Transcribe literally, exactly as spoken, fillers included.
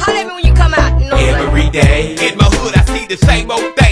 Holler at me when you come out. You know what I'm saying? Every day in my hood, I see the same old thing.